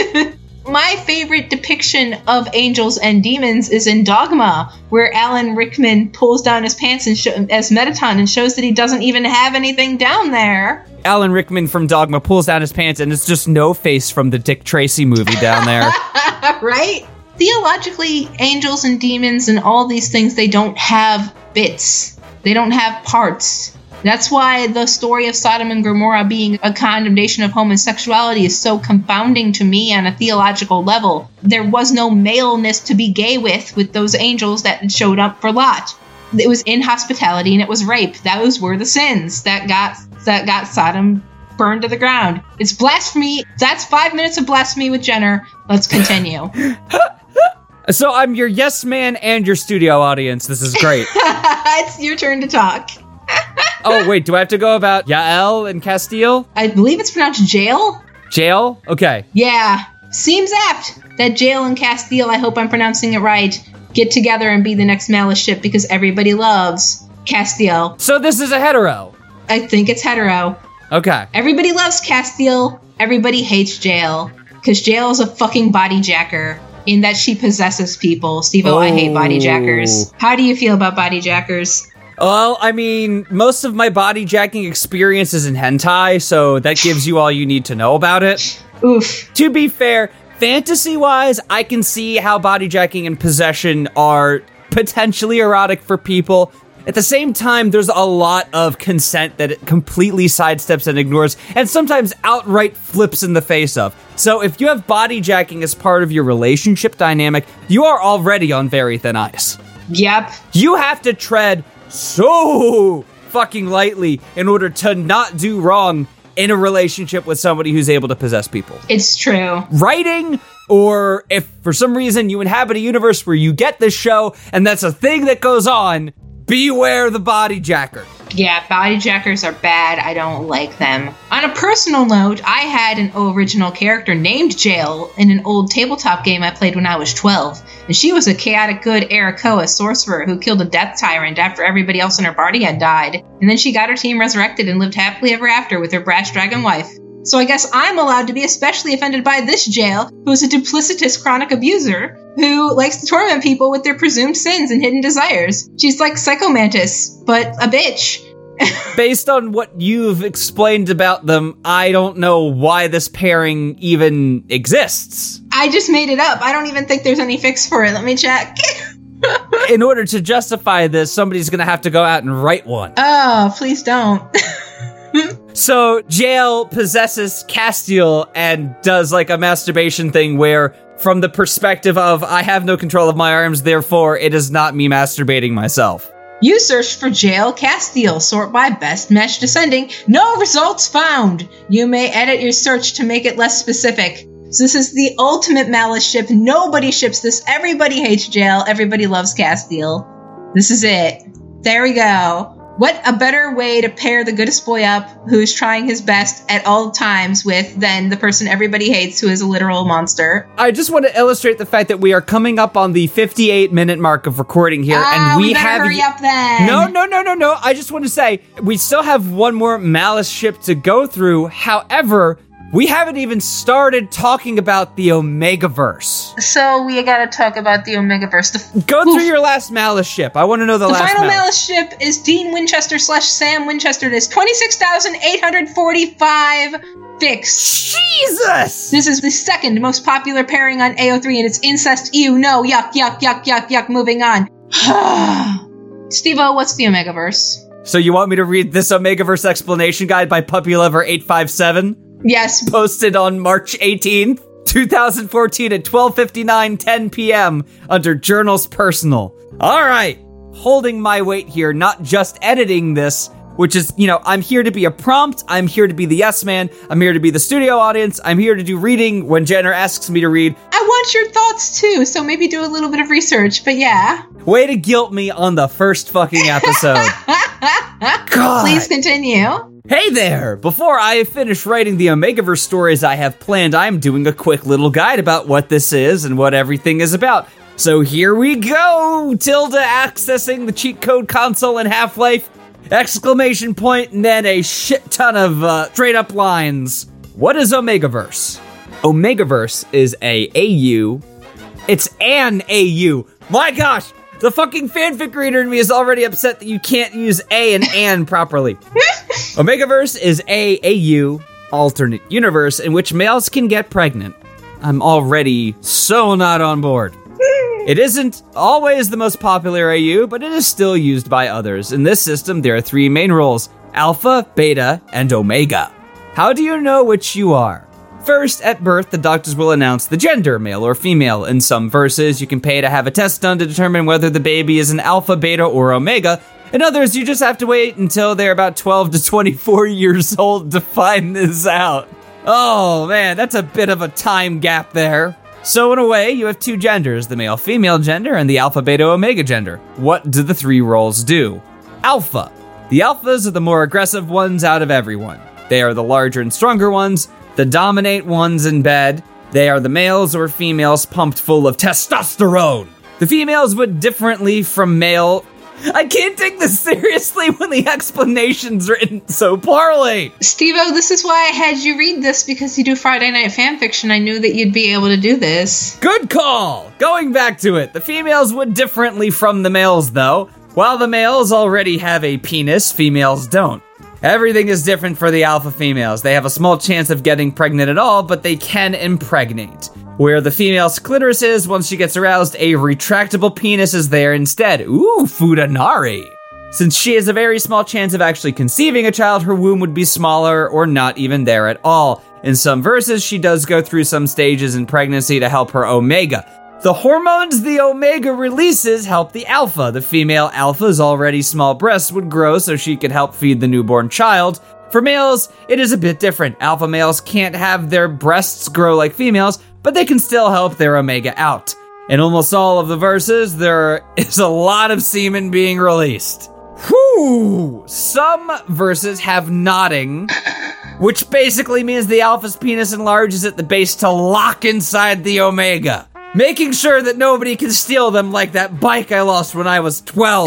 My favorite depiction of angels and demons is in Dogma, where Alan Rickman pulls down his pants as Mettaton and shows that he doesn't even have anything down there. Alan Rickman from Dogma pulls down his pants and it's just No Face from the Dick Tracy movie down there. Right? Theologically, angels and demons and all these things, they don't have bits. They don't have parts. That's why the story of Sodom and Gomorrah being a condemnation of homosexuality is so confounding to me on a theological level. There was no maleness to be gay with those angels that showed up for Lot. It was inhospitality and it was rape. Those were the sins that got Sodom burned to the ground. It's blasphemy. That's 5 minutes of blasphemy with Jenner. Let's continue. So I'm your yes man and your studio audience. This is great. It's your turn to talk. Oh, wait, do I have to go about Yael and Castiel? I believe it's pronounced Jael. Jael? Okay. Yeah. Seems apt that Jael and Castiel, I hope I'm pronouncing it right, get together and be the next Malice ship because everybody loves Castiel. So this is a hetero? I think it's hetero. Okay. Everybody loves Castiel. Everybody hates Jael. Because Jael is a fucking body jacker in that she possesses people. Steve-O, I hate body jackers. How do you feel about body jackers? Well, I mean, most of my body jacking experience is in hentai, so that gives you all you need to know about it. Oof. To be fair, fantasy-wise, I can see how body jacking and possession are potentially erotic for people. At the same time, there's a lot of consent that it completely sidesteps and ignores, and sometimes outright flips in the face of. So if you have body jacking as part of your relationship dynamic, you are already on very thin ice. Yep. You have to tread so fucking lightly in order to not do wrong in a relationship with somebody who's able to possess people. It's true. Writing, or if for some reason you inhabit a universe where you get this show and that's a thing that goes on, beware the body jacker. Yeah, body jackers are bad. I don't like them. On a personal note, I had an original character named Jael in an old tabletop game I played when I was 12. And she was a chaotic good Erakoa sorcerer who killed a death tyrant after everybody else in her party had died. And then she got her team resurrected and lived happily ever after with her brash dragon wife. So I guess I'm allowed to be especially offended by this Jael, who's a duplicitous chronic abuser who likes to torment people with their presumed sins and hidden desires. She's like Psycho Mantis, but a bitch. Based on what you've explained about them, I don't know why this pairing even exists. I just made it up. I don't even think there's any fix for it. Let me check. In order to justify this, somebody's going to have to go out and write one. Oh, please don't. So Jael possesses Castiel and does like a masturbation thing where, from the perspective of I have no control of my arms, therefore it is not me masturbating myself. You searched for Jael Castiel, sort by best mesh descending. No results found. You may edit your search to make it less specific. So this is the ultimate Malice ship. Nobody ships this. Everybody hates Jael. Everybody loves Castiel. This is it. There we go. What a better way to pair the goodest boy up, who's trying his best at all times with, than the person everybody hates, who is a literal monster. I just want to illustrate the fact that we are coming up on the 58-minute mark of recording here, and we better have hurry up then. No. I just want to say we still have one more Malice ship to go through. However, we haven't even started talking about the Omegaverse. So we gotta talk about the Omegaverse. Go through your last Malice ship. I want to know the last final Malice ship is Dean Winchester / Sam Winchester. It is 26,845 fix. Jesus! This is the second most popular pairing on AO3, and it's incest. Ew, no, yuck. Moving on. Steve-O, what's the Omegaverse? So you want me to read this Omegaverse explanation guide by Puppy Lover 857? Yes. Posted on March 18th, 2014 at 12:59, 10 p.m. under Journals Personal. All right. Holding my weight here, not just editing this, which is, I'm here to be a prompt. I'm here to be the yes man. I'm here to be the studio audience. I'm here to do reading when Jenner asks me to read. I want your thoughts too, so maybe do a little bit of research, but yeah. Way to guilt me on the first fucking episode. God. Please continue. Hey there! Before I finish writing the Omegaverse stories I have planned, I'm doing a quick little guide about what this is and what everything is about. So here we go! Tilde accessing the cheat code console in Half-Life, exclamation point, and then a shit ton of straight up lines. What is Omegaverse? Omegaverse is a AU. It's an AU. My gosh! The fucking fanfic reader in me is already upset that you can't use A and an properly. Omegaverse is a AU, alternate universe, in which males can get pregnant. I'm already so not on board. It isn't always the most popular AU, but it is still used by others. In this system, there are 3 main roles: Alpha, Beta, and Omega. How do you know which you are? First, at birth, the doctors will announce the gender, male or female. In some verses, you can pay to have a test done to determine whether the baby is an alpha, beta, or omega. In others, you just have to wait until they're about 12 to 24 years old to find this out. Oh man, that's a bit of a time gap there. So in a way, you have 2 genders, the male-female gender and the alpha-beta-omega gender. What do the 3 roles do? Alpha. The alphas are the more aggressive ones out of everyone. They are the larger and stronger ones, the dominate ones in bed. They are the males or females pumped full of testosterone. The females would differently from male. I can't take this seriously when the explanation's written so poorly. Steve-O, this is why I had you read this, because you do Friday Night Fanfiction. I knew that you'd be able to do this. Good call. Going back to it, the females would differently from the males, though. While the males already have a penis, females don't. Everything is different for the alpha females. They have a small chance of getting pregnant at all, but they can impregnate. Where the female's clitoris is, once she gets aroused, a retractable penis is there instead. Ooh, Fudanari. Since she has a very small chance of actually conceiving a child, her womb would be smaller or not even there at all. In some verses, she does go through some stages in pregnancy to help her omega. The hormones the omega releases help the alpha. The female alpha's already small breasts would grow so she could help feed the newborn child. For males, it is a bit different. Alpha males can't have their breasts grow like females, but they can still help their omega out. In almost all of the verses, there is a lot of semen being released. Whew! Some verses have nodding, which basically means the alpha's penis enlarges at the base to lock inside the omega, making sure that nobody can steal them like that bike I lost when I was 12.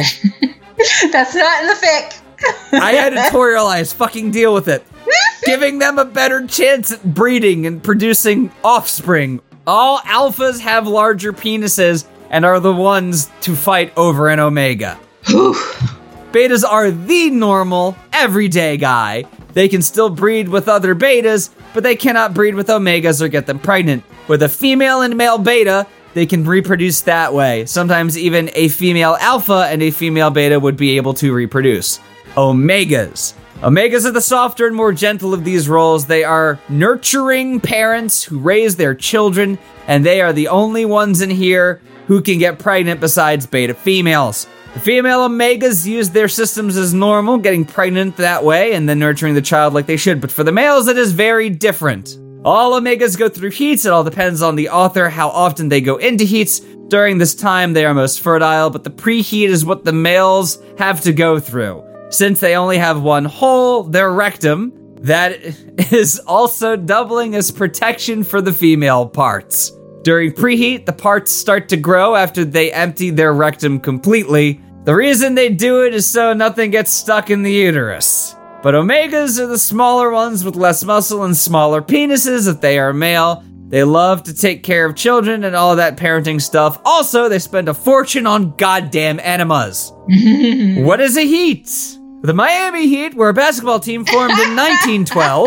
That's not in the fic. I editorialize, fucking deal with it. Giving them a better chance at breeding and producing offspring. All alphas have larger penises and are the ones to fight over an omega. Betas are the normal, everyday guy. They can still breed with other betas, but they cannot breed with omegas or get them pregnant. With a female and male beta, they can reproduce that way. Sometimes even a female alpha and a female beta would be able to reproduce. Omegas. Omegas are the softer and more gentle of these roles. They are nurturing parents who raise their children, and they are the only ones in here who can get pregnant besides beta females. The female omegas use their systems as normal, getting pregnant that way and then nurturing the child like they should. But for the males, it is very different. All omegas go through heats. It all depends on the author, how often they go into heats. During this time, they are most fertile, but the preheat is what the males have to go through. Since they only have one hole, their rectum, that is also doubling as protection for the female parts. During preheat, the parts start to grow after they empty their rectum completely. The reason they do it is so nothing gets stuck in the uterus. But omegas are the smaller ones with less muscle and smaller penises if they are male. They love to take care of children and all that parenting stuff. Also, they spend a fortune on goddamn enemas. What is a Heat? The Miami Heat were a basketball team formed in 1912.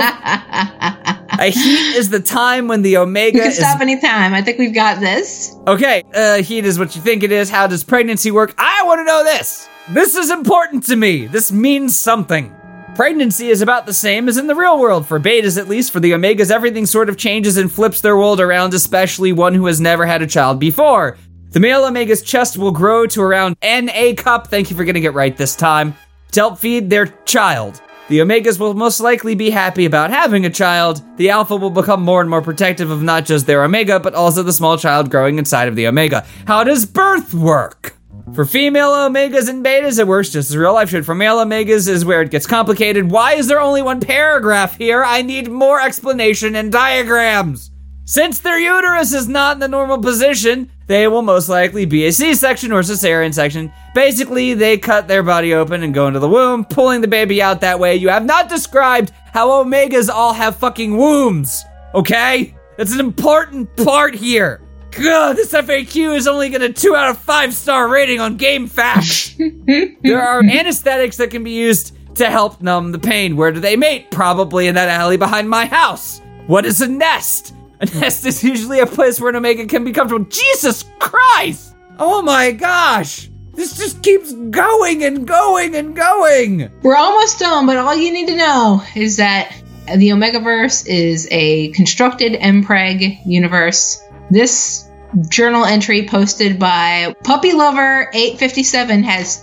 A Heat is the time when the omega You can stop anytime. I think we've got this. Okay, Heat is what you think it is. How does pregnancy work? I want to know this. This is important to me. This means something. Pregnancy is about the same as in the real world. For betas, at least. For the omegas, everything sort of changes and flips their world around, especially one who has never had a child before. The male omega's chest will grow to around NA cup. Thank you for getting it right this time. To help feed their child. The omegas will most likely be happy about having a child. The alpha will become more and more protective of not just their omega, but also the small child growing inside of the omega. How does birth work? For female omegas and betas, it works just as real life should. For male omegas is where it gets complicated. Why is there only one paragraph here? I need more explanation and diagrams. Since their uterus is not in the normal position, they will most likely be a C-section or cesarean section. Basically, they cut their body open and go into the womb, pulling the baby out that way. You have not described how omegas all have fucking wombs, okay? That's an important part here. God, this FAQ is only getting a 2 out of 5 star rating on GameFAQs. There are anesthetics that can be used to help numb the pain. Where do they mate? Probably in that alley behind my house. What is a nest? A nest is usually a place where an omega can be comfortable. Jesus Christ! Oh my gosh! This just keeps going and going and going! We're almost done, but all you need to know is that the Omegaverse is a constructed MPreg universe. This journal entry posted by Puppy Lover 857 has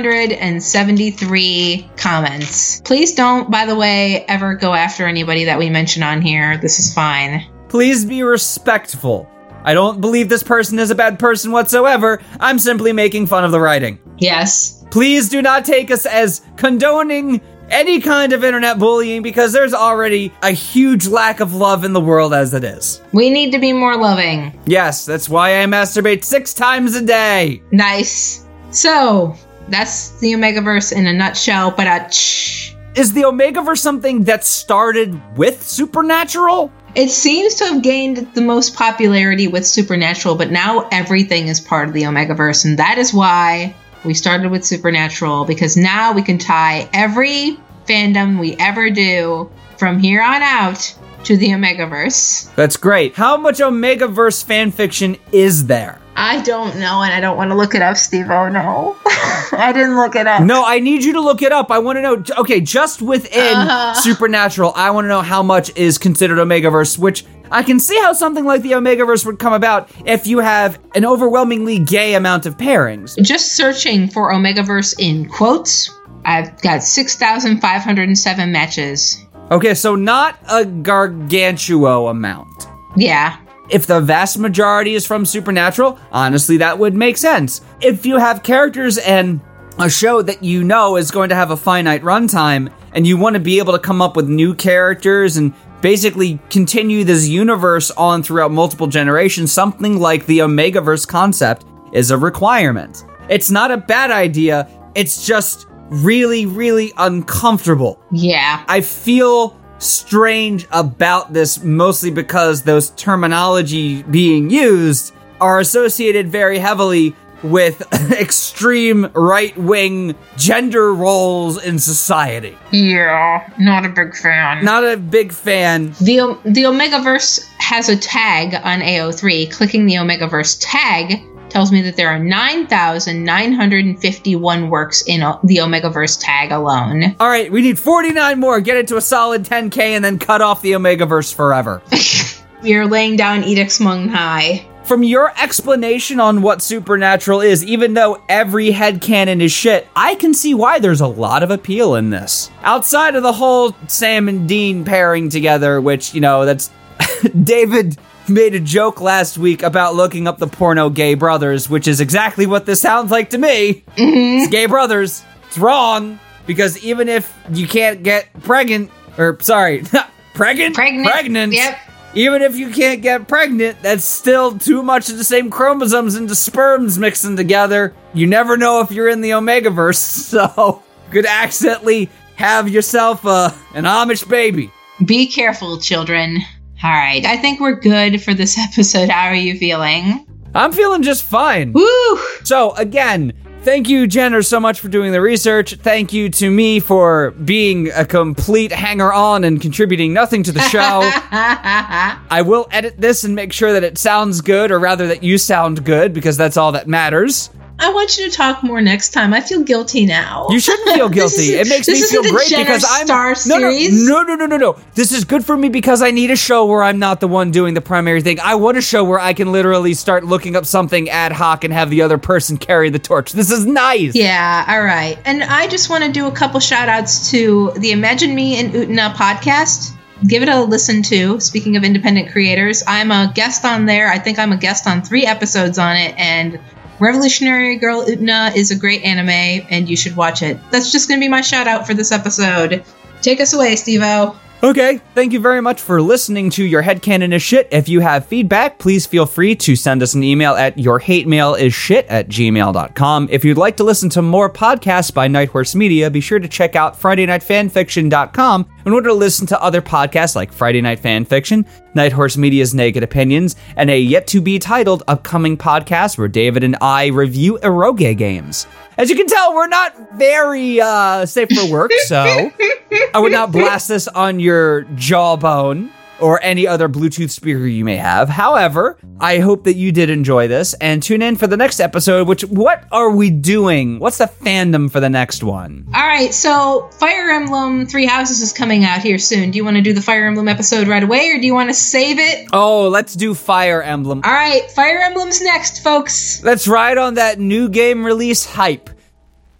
373 comments. Please don't, by the way, ever go after anybody that we mention on here. This is fine. Please be respectful. I don't believe this person is a bad person whatsoever. I'm simply making fun of the writing. Yes. Please do not take us as condoning any kind of internet bullying, because there's already a huge lack of love in the world as it is. We need to be more loving. Yes, that's why I masturbate 6 times a day. Nice. So, that's the Omegaverse in a nutshell, but Is the Omegaverse something that started with Supernatural? It seems to have gained the most popularity with Supernatural, but now everything is part of the Omegaverse, and that is why we started with Supernatural, because now we can tie every fandom we ever do from here on out to the Omegaverse. That's great. How much Omegaverse fanfiction is there? I don't know, and I don't want to look it up, Steve. Oh, no. I didn't look it up. No, I need you to look it up. I want to know, okay, just within Supernatural, I want to know how much is considered Omegaverse, which I can see how something like the Omegaverse would come about if you have an overwhelmingly gay amount of pairings. Just searching for Omegaverse in quotes, I've got 6,507 matches. Okay, so not a gargantuo amount. Yeah. If the vast majority is from Supernatural, honestly, that would make sense. If you have characters and a show that you know is going to have a finite runtime, and you want to be able to come up with new characters and basically continue this universe on throughout multiple generations, something like the Omegaverse concept is a requirement. It's not a bad idea, it's just really, really uncomfortable. Yeah. I feel strange about this, mostly because those terminology being used are associated very heavily with extreme right-wing gender roles in society. Yeah, not a big fan. Not a big fan. The Omegaverse has a tag on AO3. Clicking the Omegaverse tag tells me that there are 9,951 works in the Omegaverse tag alone. All right, we need 49 more. Get it to a solid 10K and then cut off the Omegaverse forever. You're laying down edicts Mung High. From your explanation on what Supernatural is, even though every headcanon is shit, I can see why there's a lot of appeal in this. Outside of the whole Sam and Dean pairing together, which, you know, that's... David made a joke last week about looking up the porno Gay Brothers, which is exactly what this sounds like to me. Mm-hmm. It's Gay Brothers. It's wrong. because even if you can't get pregnant, pregnant. Yep. Even if you can't get pregnant, that's still too much of the same chromosomes into sperms mixing together. You never know if you're in the Omegaverse, so you could accidentally have yourself an Amish baby. Be careful, children. All right, I think we're good for this episode. How are you feeling? I'm feeling just fine. Woo! So, again, thank you, Jenner, so much for doing the research. Thank you to me for being a complete hanger-on and contributing nothing to the show. I will edit this and make sure that it sounds good, or rather that you sound good, because that's all that matters. I want you to talk more next time. I feel guilty now. You shouldn't feel guilty. It makes me feel great because I'm Star series. No. This is good for me because I need a show where I'm not the one doing the primary thing. I want a show where I can literally start looking up something ad hoc and have the other person carry the torch. This is nice. Yeah, all right. And I just want to do a couple shout outs to the Imagine Me and Utena podcast. Give it a listen to. Speaking of independent creators, I'm a guest on there. I think I'm a guest on 3 episodes on it, and Revolutionary Girl Utena is a great anime, and you should watch it. That's just going to be my shout out for this episode. Take us away, Steve-O. Okay, thank you very much for listening to Your Headcanon is Shit. If you have feedback, please feel free to send us an email at yourhatemailishit@gmail.com. If you'd like to listen to more podcasts by Night Horse Media, be sure to check out FridayNightFanfiction.com in order to listen to other podcasts like Friday Night Fanfiction, Night Horse Media's Naked Opinions, and a yet-to-be-titled upcoming podcast where David and I review eroge games. As you can tell, we're not very safe for work, so I would not blast this on your jawbone or any other Bluetooth speaker you may have. However, I hope that you did enjoy this, and tune in for the next episode, what are we doing? What's the fandom for the next one? All right, so Fire Emblem 3 Houses is coming out here soon. Do you want to do the Fire Emblem episode right away, or do you want to save it? Oh, let's do Fire Emblem. All right, Fire Emblem's next, folks. Let's ride on that new game release hype.